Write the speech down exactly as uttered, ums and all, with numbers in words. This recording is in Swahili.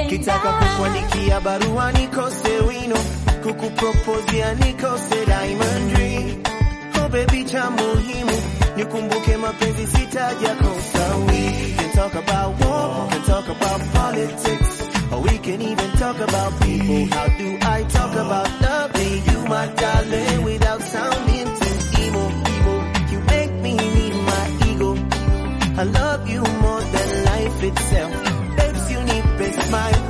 Kitaka kukuandikia barua nikose wino, kukupropozia nikose diamond ring. Oh baby, cha muhimu nikumbuke mapenzi sitaja kosa. We can talk about war, can talk about politics, or we can even talk about people. How do I talk about loving you, my darling, without sounding too emo? Emo, you make me need my ego. I love you more than life itself. Babes, you need best smile.